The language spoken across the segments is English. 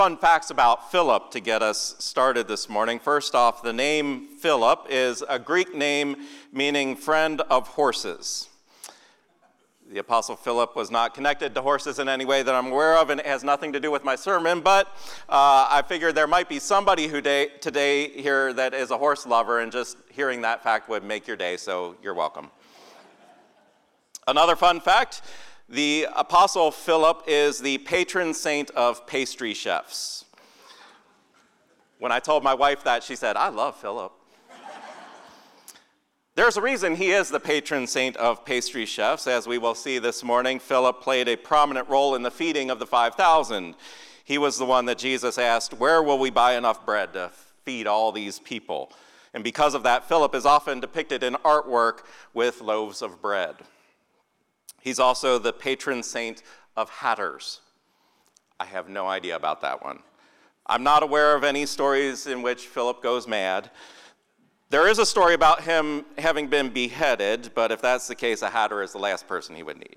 Fun facts about Philip to get us started this morning. First off, the name Philip is a Greek name meaning friend of horses. The Apostle Philip was not connected to horses in any way that I'm aware of, and it has nothing to do with my sermon, but I figured there might be somebody today here that is a horse lover, and just hearing that fact would make your day, so you're welcome. Another fun fact, the Apostle Philip is the patron saint of pastry chefs. When I told my wife that, she said, "I love Philip." There's a reason he is the patron saint of pastry chefs. As we will see this morning, Philip played a prominent role in the feeding of the 5,000. He was the one that Jesus asked, "Where will we buy enough bread to feed all these people?" And because of that, Philip is often depicted in artwork with loaves of bread. He's also the patron saint of hatters. I have no idea about that one. I'm not aware of any stories in which Philip goes mad. There is a story about him having been beheaded, but if that's the case, a hatter is the last person he would need.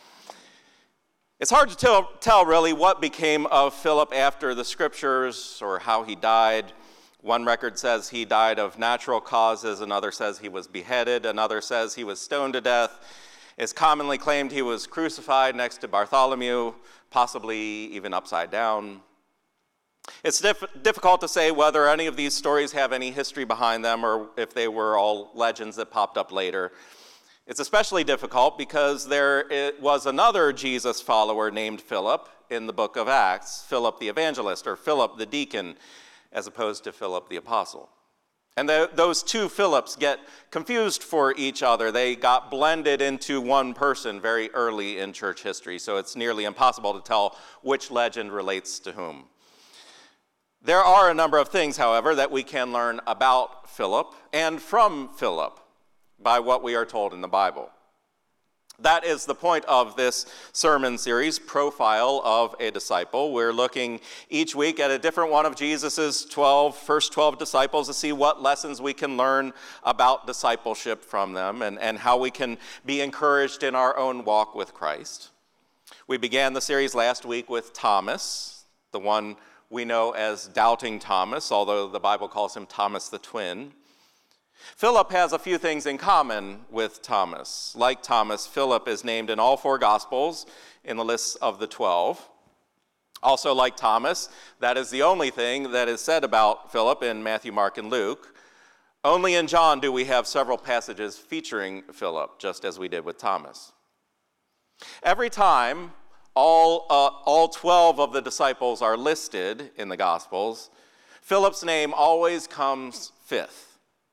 It's hard to tell really what became of Philip after the scriptures or how he died. One record says he died of natural causes, another says he was beheaded, another says he was stoned to death. It's commonly claimed he was crucified next to Bartholomew, possibly even upside down. It's difficult to say whether any of these stories have any history behind them or if they were all legends that popped up later. It's especially difficult because there was another Jesus follower named Philip in the book of Acts, Philip the evangelist or Philip the deacon, as opposed to Philip the apostle. And those two Philips get confused for each other. They got blended into one person very early in church history, so it's nearly impossible to tell which legend relates to whom. There are a number of things, however, that we can learn about Philip and from Philip by what we are told in the Bible. That is the point of this sermon series, Profile of a Disciple. We're looking each week at a different one of Jesus' first 12 disciples to see what lessons we can learn about discipleship from them and how we can be encouraged in our own walk with Christ. We began the series last week with Thomas, the one we know as Doubting Thomas, although the Bible calls him Thomas the Twin. Philip has a few things in common with Thomas. Like Thomas, Philip is named in all four Gospels in the lists of the 12. Also, like Thomas, that is the only thing that is said about Philip in Matthew, Mark, and Luke. Only in John do we have several passages featuring Philip, just as we did with Thomas. Every time all 12 of the disciples are listed in the Gospels, Philip's name always comes fifth.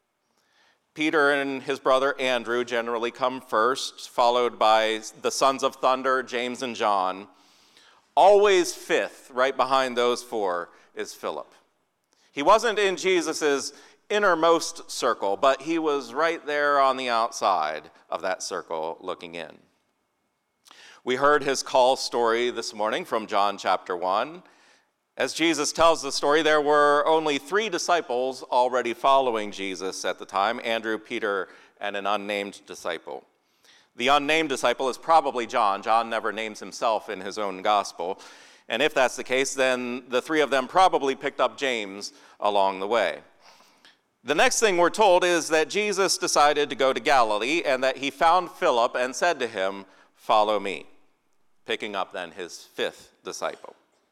Peter and his brother Andrew generally come first, followed by the sons of thunder, James and John. Always fifth, right behind those four, is Philip. He wasn't in Jesus' innermost circle, but he was right there on the outside of that circle looking in. We heard his call story this morning from John chapter 1. As Jesus tells the story, there were only 3 disciples already following Jesus at the time, Andrew, Peter, and an unnamed disciple. The unnamed disciple is probably John. John never names himself in his own gospel. And if that's the case, then the 3 of them probably picked up James along the way. The next thing we're told is that Jesus decided to go to Galilee and that he found Philip and said to him, "Follow me," picking up then his 5th disciple.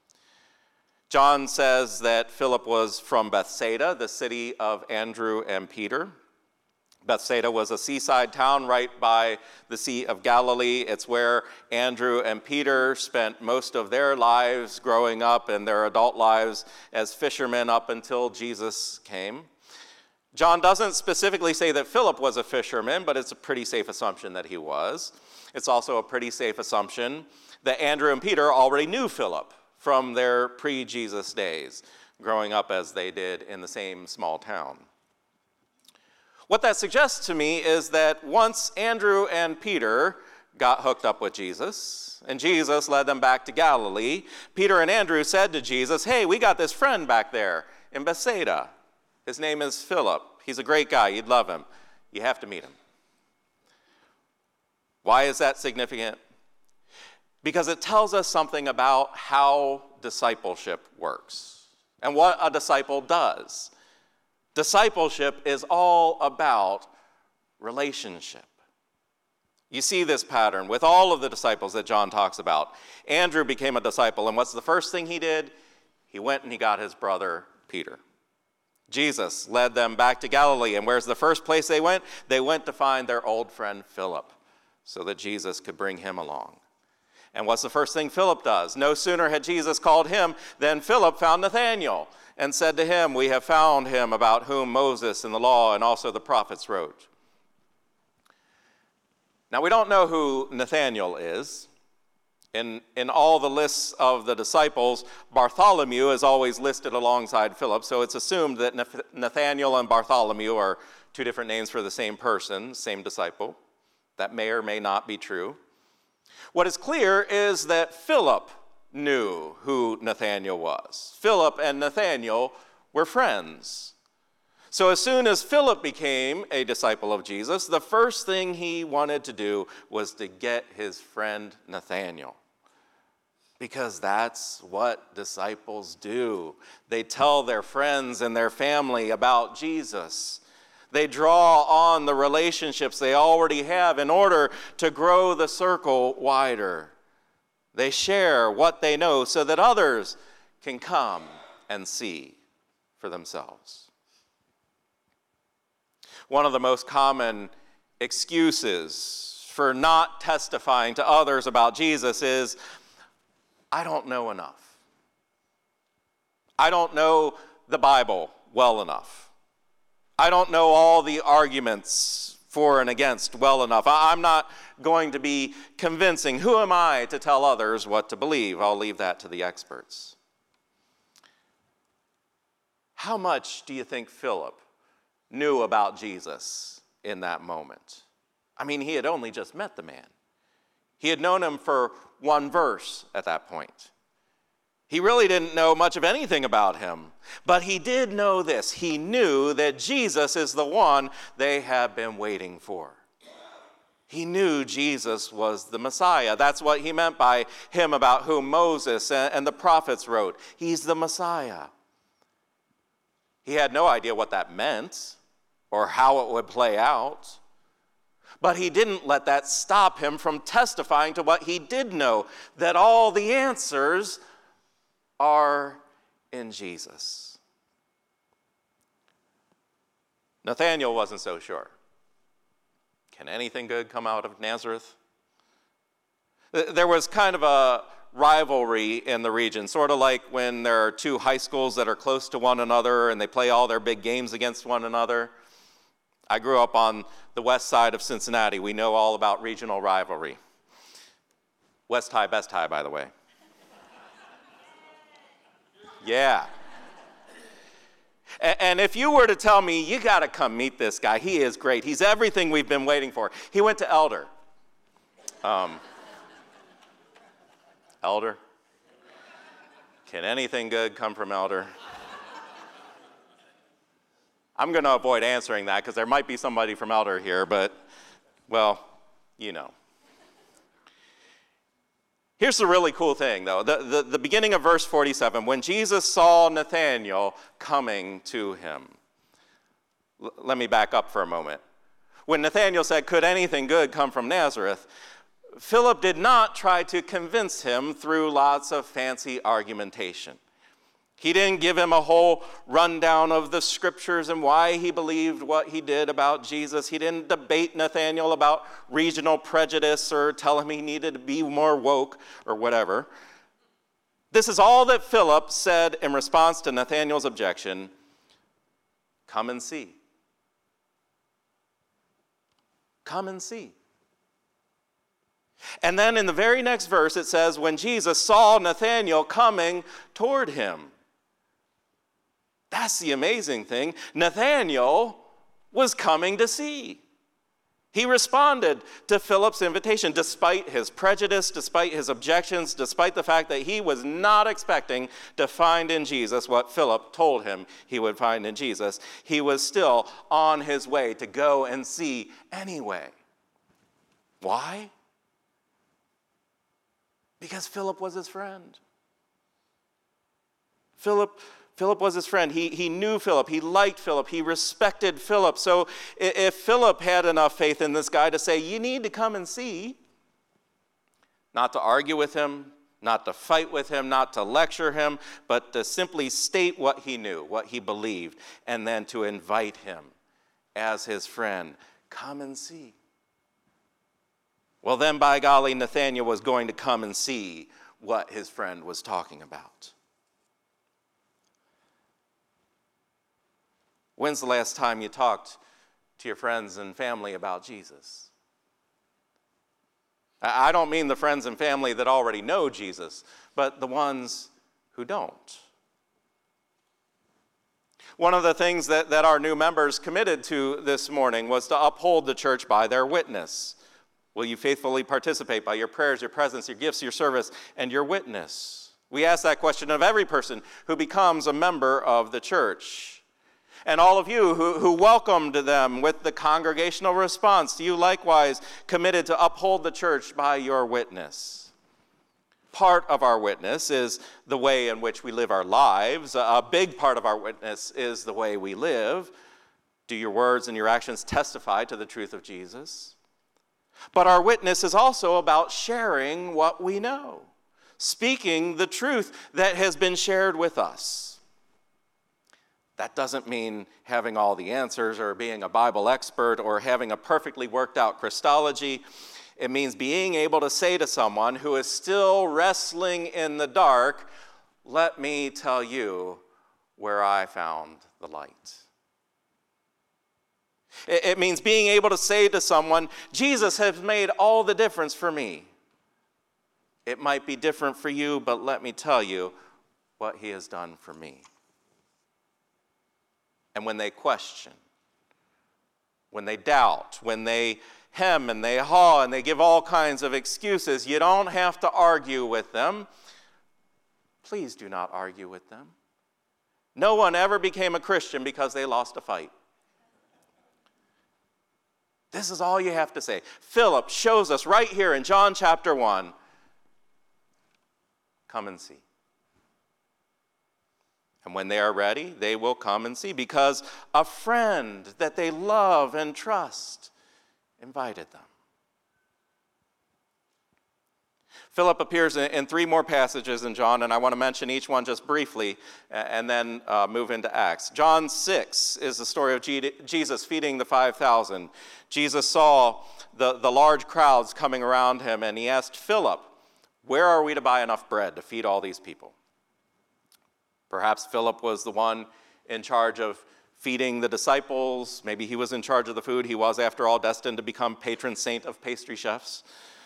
John says that Philip was from Bethsaida, the city of Andrew and Peter. Bethsaida was a seaside town right by the Sea of Galilee. It's where Andrew and Peter spent most of their lives growing up and their adult lives as fishermen up until Jesus came. John doesn't specifically say that Philip was a fisherman, but it's a pretty safe assumption that he was. It's also a pretty safe assumption that Andrew and Peter already knew Philip from their pre-Jesus days, growing up as they did in the same small town. What that suggests to me is that once Andrew and Peter got hooked up with Jesus, and Jesus led them back to Galilee, Peter and Andrew said to Jesus, "Hey, we got this friend back there in Bethsaida. His name is Philip. He's a great guy. You'd love him. You have to meet him." Why is that significant? Because it tells us something about how discipleship works and what a disciple does. Discipleship is all about relationship. You see this pattern with all of the disciples that John talks about. Andrew became a disciple, and what's the first thing he did? He went and he got his brother Peter. Jesus led them back to Galilee, and where's the first place they went? They went to find their old friend Philip so that Jesus could bring him along. And what's the first thing Philip does? No sooner had Jesus called him than Philip found Nathanael and said to him, "We have found him about whom Moses and the law and also the prophets wrote." Now, we don't know who Nathanael is. In all the lists of the disciples, Bartholomew is always listed alongside Philip, so it's assumed that Nathanael and Bartholomew are two different names for the same person, same disciple. That may or may not be true. What is clear is that Philip knew who Nathanael was. Philip and Nathanael were friends. So as soon as Philip became a disciple of Jesus, the first thing he wanted to do was to get his friend Nathanael. Because that's what disciples do. They tell their friends and their family about Jesus. They draw on the relationships they already have in order to grow the circle wider. They share what they know so that others can come and see for themselves. One of the most common excuses for not testifying to others about Jesus is, "I don't know enough. I don't know the Bible well enough. I don't know all the arguments for and against well enough. I'm not going to be convincing. Who am I to tell others what to believe? I'll leave that to the experts." How much do you think Philip knew about Jesus in that moment? I mean, he had only just met the man. He had known him for one verse at that point. He really didn't know much of anything about him, but he did know this. He knew that Jesus is the one they had been waiting for. He knew Jesus was the Messiah. That's what he meant by him about whom Moses and the prophets wrote. He's the Messiah. He had no idea what that meant or how it would play out. But he didn't let that stop him from testifying to what he did know, that all the answers are in Jesus. Nathanael wasn't so sure. Can anything good come out of Nazareth? There was kind of a rivalry in the region, sort of like when there are two high schools that are close to one another and they play all their big games against one another. I grew up on the west side of Cincinnati. We know all about regional rivalry. West High, best high, by the way. Yeah. And if you were to tell me, you got to come meet this guy. He is great. He's everything we've been waiting for. He went to Elder. Elder? Can anything good come from Elder? I'm going to avoid answering that because there might be somebody from Elder here, but, well, you know. Here's the really cool thing, though. The beginning of verse 47, when Jesus saw Nathanael coming to him. Let me back up for a moment. When Nathanael said, "Could anything good come from Nazareth?" Philip did not try to convince him through lots of fancy argumentation. He didn't give him a whole rundown of the scriptures and why he believed what he did about Jesus. He didn't debate Nathanael about regional prejudice or tell him he needed to be more woke or whatever. This is all that Philip said in response to Nathanael's objection. Come and see. Come and see. And then in the very next verse it says, when Jesus saw Nathanael coming toward him. That's the amazing thing. Nathanael was coming to see. He responded to Philip's invitation despite his prejudice, despite his objections, despite the fact that he was not expecting to find in Jesus what Philip told him he would find in Jesus. He was still on his way to go and see anyway. Why? Because Philip was his friend. Philip was his friend. He knew Philip. He liked Philip. He respected Philip. So if Philip had enough faith in this guy to say, you need to come and see, not to argue with him, not to fight with him, not to lecture him, but to simply state what he knew, what he believed, and then to invite him as his friend, come and see. Well, then, by golly, Nathanael was going to come and see what his friend was talking about. When's the last time you talked to your friends and family about Jesus? I don't mean the friends and family that already know Jesus, but the ones who don't. One of the things that our new members committed to this morning was to uphold the church by their witness. Will you faithfully participate by your prayers, your presence, your gifts, your service, and your witness? We ask that question of every person who becomes a member of the church. And all of you who welcomed them with the congregational response, you likewise committed to uphold the church by your witness. Part of our witness is the way in which we live our lives. A big part of our witness is the way we live. Do your words and your actions testify to the truth of Jesus? But our witness is also about sharing what we know, speaking the truth that has been shared with us. That doesn't mean having all the answers or being a Bible expert or having a perfectly worked out Christology. It means being able to say to someone who is still wrestling in the dark, let me tell you where I found the light. It means being able to say to someone, Jesus has made all the difference for me. It might be different for you, but let me tell you what he has done for me. And when they question, when they doubt, when they hem and they haw and they give all kinds of excuses, you don't have to argue with them. Please do not argue with them. No one ever became a Christian because they lost a fight. This is all you have to say. Philip shows us right here in John chapter 1, come and see. And when they are ready, they will come and see, because a friend that they love and trust invited them. Philip appears in 3 more passages in John, and I want to mention each one just briefly and then move into Acts. John 6 is the story of Jesus feeding the 5,000. Jesus saw the large crowds coming around him, and he asked Philip, where are we to buy enough bread to feed all these people? Perhaps Philip was the one in charge of feeding the disciples. Maybe he was in charge of the food. He was, after all, destined to become patron saint of pastry chefs.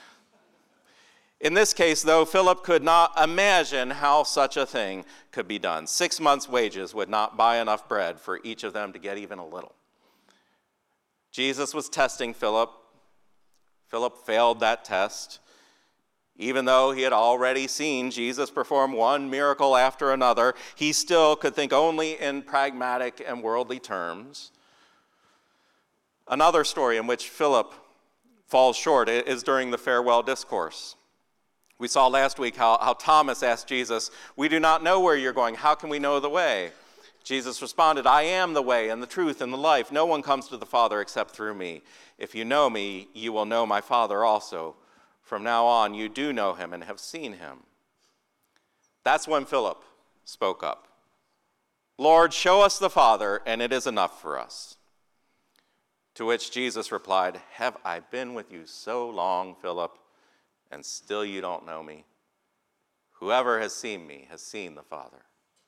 In this case, though, Philip could not imagine how such a thing could be done. 6 months' wages would not buy enough bread for each of them to get even a little. Jesus was testing Philip. Philip failed that test. Even though he had already seen Jesus perform one miracle after another, he still could think only in pragmatic and worldly terms. Another story in which Philip falls short is during the farewell discourse. We saw last week how Thomas asked Jesus, we do not know where you're going. How can we know the way? Jesus responded, I am the way and the truth and the life. No one comes to the Father except through me. If you know me, you will know my Father also. From now on, you do know him and have seen him. That's when Philip spoke up. Lord, show us the Father, and it is enough for us. To which Jesus replied, have I been with you so long, Philip, and still you don't know me? Whoever has seen me has seen the Father.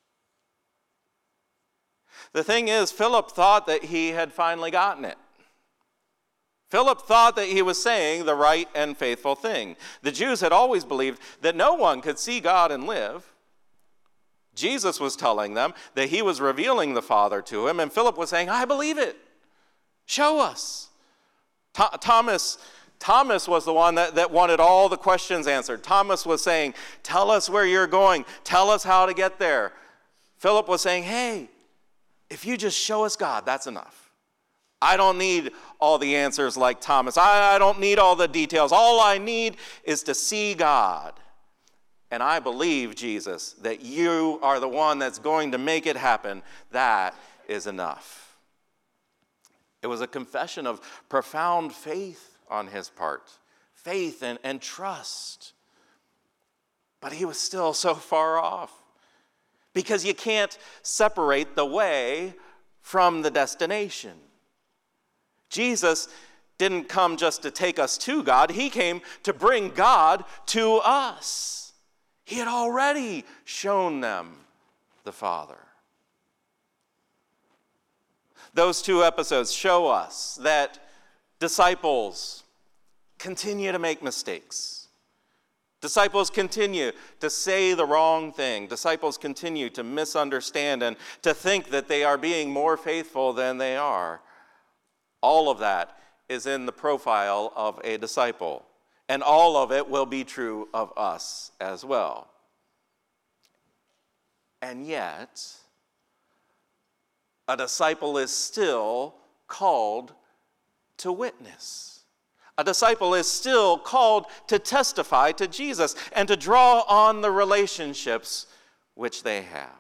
The thing is, Philip thought that he had finally gotten it. Philip thought that he was saying the right and faithful thing. The Jews had always believed that no one could see God and live. Jesus was telling them that he was revealing the Father to him, and Philip was saying, I believe it. Show us. Thomas was the one that wanted all the questions answered. Thomas was saying, tell us where you're going. Tell us how to get there. Philip was saying, hey, if you just show us God, that's enough. I don't need all the answers like Thomas. I don't need all the details. All I need is to see God. and I believe, Jesus, that you are the one that's going to make it happen. That is enough. It was a confession of profound faith on his part, faith and trust. But he was still so far off, because you can't separate the way from the destination. Jesus didn't come just to take us to God. He came to bring God to us. He had already shown them the Father. Those two episodes show us that disciples continue to make mistakes. Disciples continue to say the wrong thing. Disciples continue to misunderstand and to think that they are being more faithful than they are. All of that is in the profile of a disciple, and all of it will be true of us as well. And yet, a disciple is still called to witness. A disciple is still called to testify to Jesus and to draw on the relationships which they have.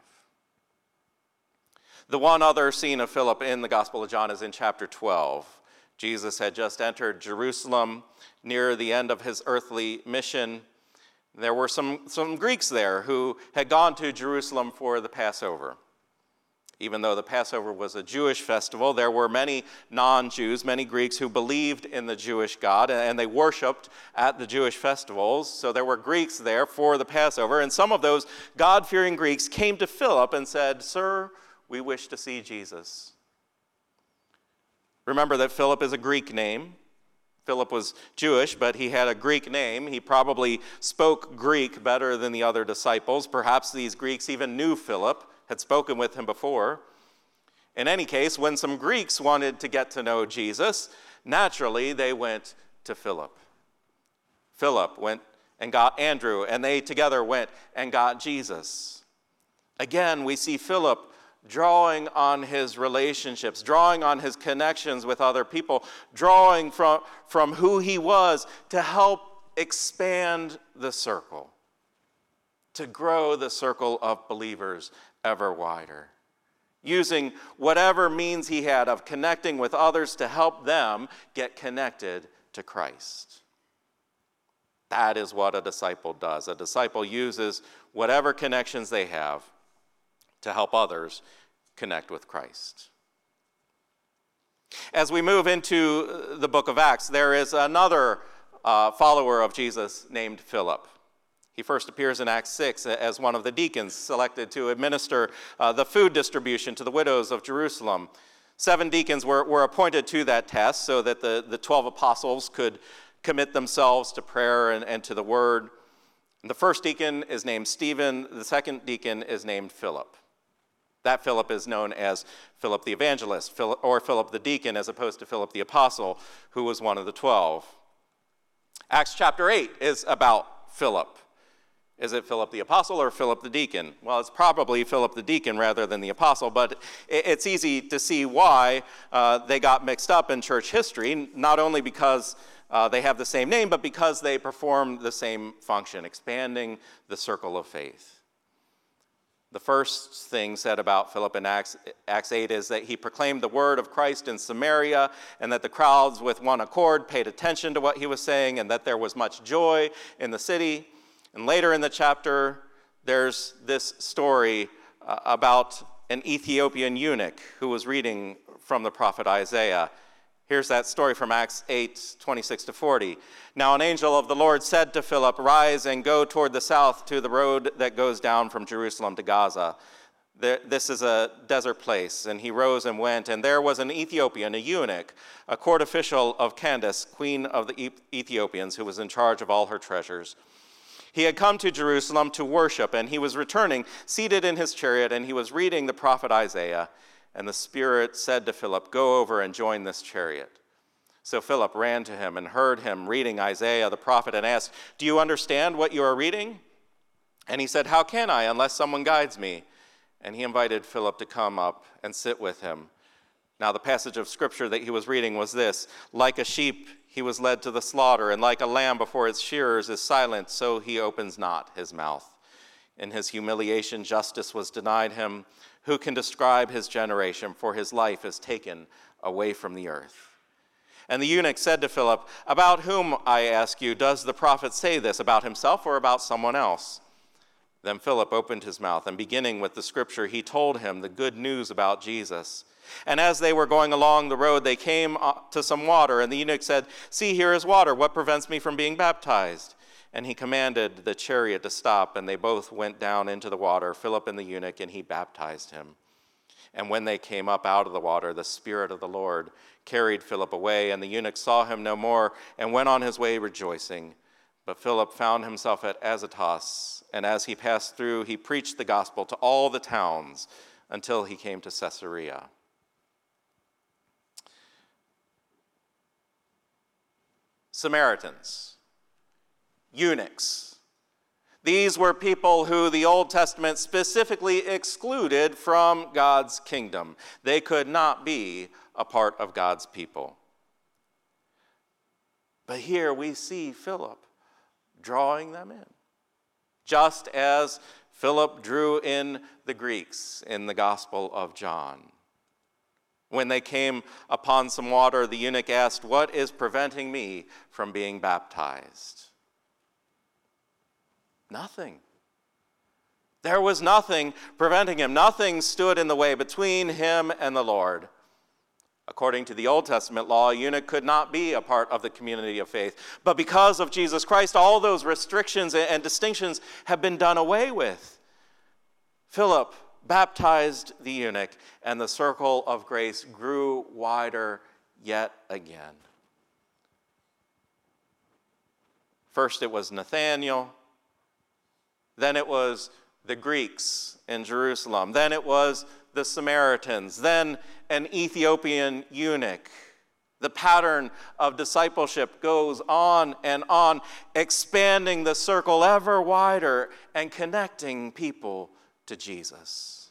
The one other scene of Philip in the Gospel of John is in chapter 12. Jesus had just entered Jerusalem near the end of his earthly mission. There were some Greeks there who had gone to Jerusalem for the Passover. Even though the Passover was a Jewish festival, there were many non-Jews, many Greeks who believed in the Jewish God, and they worshiped at the Jewish festivals. So there were Greeks there for the Passover, and some of those God-fearing Greeks came to Philip and said, "Sir, we wish to see Jesus." Remember that Philip is a Greek name. Philip was Jewish, but he had a Greek name. He probably spoke Greek better than the other disciples. Perhaps these Greeks even knew Philip, had spoken with him before. In any case, when some Greeks wanted to get to know Jesus, naturally they went to Philip. Philip went and got Andrew, and they together went and got Jesus. Again, we see Philip drawing on his relationships, drawing on his connections with other people, drawing from who he was to help expand the circle, to grow the circle of believers ever wider, using whatever means he had of connecting with others to help them get connected to Christ. That is what a disciple does. A disciple uses whatever connections they have to help others connect with Christ. As we move into the book of Acts, there is another follower of Jesus named Philip. He first appears in Acts 6 as one of the deacons selected to administer the food distribution to the widows of Jerusalem. 7 deacons were appointed to that task so that the 12 apostles could commit themselves to prayer and to the word. And the first deacon is named Stephen. The second deacon is named Philip. That Philip is known as Philip the evangelist, or Philip the deacon, as opposed to Philip the apostle, who was one of the 12. Acts chapter 8 is about Philip. Is it Philip the apostle or Philip the deacon? Well, it's probably Philip the deacon rather than the apostle, but it's easy to see why they got mixed up in church history, not only because they have the same name, but because they perform the same function, expanding the circle of faith. The first thing said about Philip in Acts 8 is that he proclaimed the word of Christ in Samaria, and that the crowds with one accord paid attention to what he was saying, and that there was much joy in the city. And later in the chapter, there's this story about an Ethiopian eunuch who was reading from the prophet Isaiah. Here's that story from Acts 8:26-40. Now an angel of the Lord said to Philip, "Rise and go toward the south to the road that goes down from Jerusalem to Gaza. This is a desert place." And he rose and went, and there was an Ethiopian, a eunuch, a court official of Candace, queen of the Ethiopians, who was in charge of all her treasures. He had come to Jerusalem to worship, and he was returning, seated in his chariot, and he was reading the prophet Isaiah. And the Spirit said to Philip, "Go over and join this chariot." So Philip ran to him and heard him reading Isaiah the prophet and asked, "Do you understand what you are reading?" And he said, "How can I unless someone guides me?" And he invited Philip to come up and sit with him. Now, the passage of scripture that he was reading was this: like a sheep he was led to the slaughter, and like a lamb before its shearers is silent, so he opens not his mouth. In his humiliation, justice was denied him. Who can describe his generation? For his life is taken away from the earth. And the eunuch said to Philip, about whom, I ask you, does the prophet say this, about himself or about someone else? Then Philip opened his mouth, and beginning with the scripture, he told him the good news about Jesus. And as they were going along the road, they came to some water, and the eunuch said, see, here is water. What prevents me from being baptized? And he commanded the chariot to stop, and they both went down into the water, Philip and the eunuch, and he baptized him. And when they came up out of the water, the Spirit of the Lord carried Philip away, and the eunuch saw him no more and went on his way rejoicing. But Philip found himself at Azotus, and as he passed through, he preached the gospel to all the towns until he came to Caesarea. Samaritans, eunuchs. These were people who the Old Testament specifically excluded from God's kingdom. They could not be a part of God's people. But here we see Philip drawing them in, just as Philip drew in the Greeks in the Gospel of John. When they came upon some water, the eunuch asked, what is preventing me from being baptized? Nothing. There was nothing preventing him. Nothing stood in the way between him and the Lord. According to the Old Testament law, a eunuch could not be a part of the community of faith. But because of Jesus Christ, all those restrictions and distinctions have been done away with. Philip baptized the eunuch, and the circle of grace grew wider yet again. First it was Nathanael. Then it was the Greeks in Jerusalem. Then it was the Samaritans. Then an Ethiopian eunuch. The pattern of discipleship goes on, expanding the circle ever wider and connecting people to Jesus.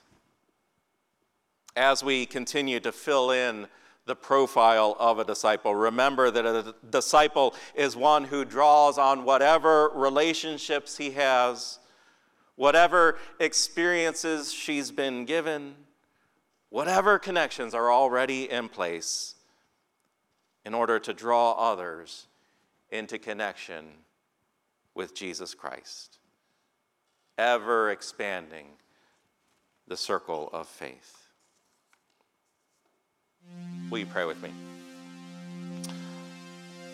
As we continue to fill in the profile of a disciple, remember that a disciple is one who draws on whatever relationships he has, whatever experiences she's been given, whatever connections are already in place in order to draw others into connection with Jesus Christ, ever expanding the circle of faith. Will you pray with me?